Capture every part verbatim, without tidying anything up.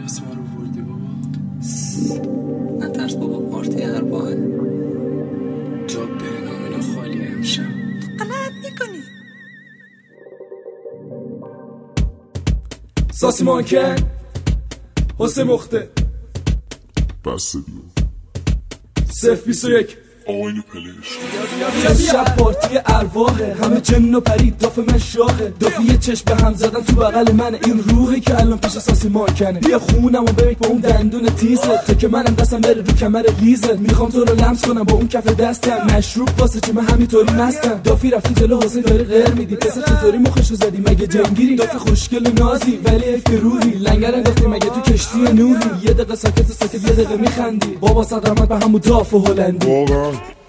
اسم رو بردی بابا؟ نترس بابا، پارتی ارواحه. جا به نام اینا خالی امشب. غلط میکنی. ساسی مانکن حسین مخته بسته دیو صف بیست و یک آقاین پلش شب پارتی ارواحه، همه جن و پرید داف من شاهه، دافی یه چشم به هم زدن تو بغل من، این روحی که الان پیش ساسی مانکنه. بیا خونم و ببین با اون دندون تیزه، تو که منم دستم بره رو کمر لیزه، میخوام تو رو لمس کنم با اون کف دستم، مشروب واسه چه من همینطوری مستم. دافی رفتی جلو حسین داری غیر میدی، پس چطوری مخشو زدی مگه جنگیری؟ دافی خوشگل و نازی ولی افتروری، لنگر انداختی مگه تو کشتی نوری؟ یه دقیقه ساکت ساکت یه دقیقه میخندی، بابا صد رحمت به همون داف و هلندی. واقعا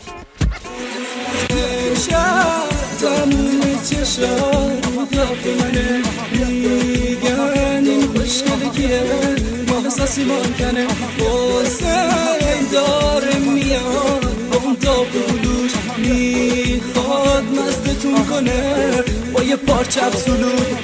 تموم چشار داف منه، میگن این خوشگل کیه؟ مال ساسی مانکنه. حسین داره میاد با اون داف بلوش، میخواد مستتون کنه با یه پارچه ابسولوت.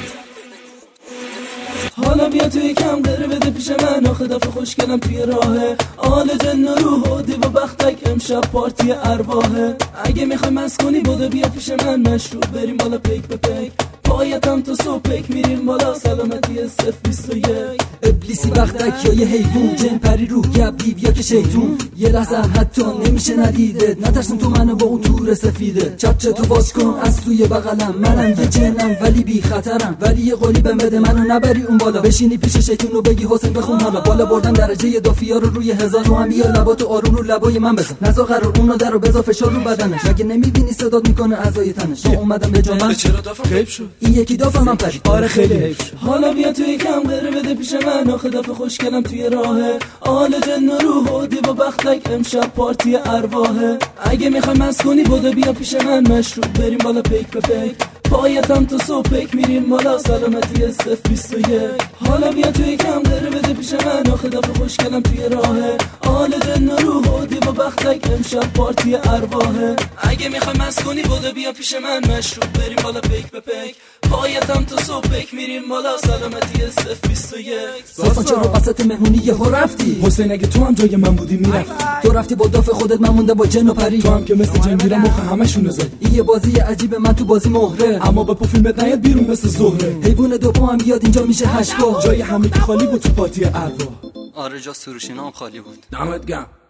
حالا بیا تو یکم غیر بده پیش من، آخه دفعه خوشگلم توی راهه، آل جن و روح و دیو و بختک امشب پارتی ارواحه. اگه میخوای مس کنی بوده بیا پیش من، مشروب بریم بالا پیک به پیک، پایتم تو صبح پیک میریم بالا، سلامتی صف بیست و یک. ابلیسی بختک یا یه حیوون، جن پری روح گبیب یا که شیطون، یه لحظه حتی نمیشه ندیده، نترسون تو منو با اون تور سفیده. چپچه تو باز کن از توی بغلم، منم یه جنم ولی بی خطرم، ولی یه قولی بهم بده منو نبری اون بالا، بشینی پیش شیطون و بگی حسین بخون حالا، بالا بردن درجه دافیا رو روی هزار، تو هم بیا لباتو آروم رو لبای من بزن، نزا قرار اونو درو بزا فشار رو بدنش، مگه نمیبینی صدات میکنه اعضای تنش؟ تو اومدم به جا من، چرا دافم غیب شد؟ این یکی دافم من پرید. آره خیلی حیف. حالا بیا تو یکم غیر بده پیش من، آخه دفعه خوشگلم توی راهه، آل جن و روح و دیو و بختک امشب پارتی ارواحه. اگه میخوای مس کنی بوده بیا پیش من، مشروب بریم بالا پیک به پیک، پایتم تو صبح پیک میریم بالا، سلامتی صف بیست و یک. حالا بیا تو یکم غیر بده پیش من، آخه دفعه خوشگلم توی راهه، آل جن و روح و دیو و بختک امشب پارتی ارواحه. اگه میخوای مس کنی بوده بیا پیش من، مشروب بریم بالا پیک به پیک، پایتم تو صبح پیک میریم بالا، سلامتی صف بیست و یک. ساسان چرا قصت مهمونی یهو رفتی؟ حسین اگه تو هم جای من بودی میرفتی، تو رفتی با داف خودت، من مونده با جن و پری، تو هم که مثل جنگیره مخ همشونو زدی. این یه بازی عجیبه، من تو بازی مهره، اما با پوفیلمت نیاد بیرون مثل زهره، حیوان دو پا هم بیاد اینجا میشه هشت پا، جای همه که خالی بود تو پارتی ارواح. آره جا سروشینا هم خالی بود. دمت گرم.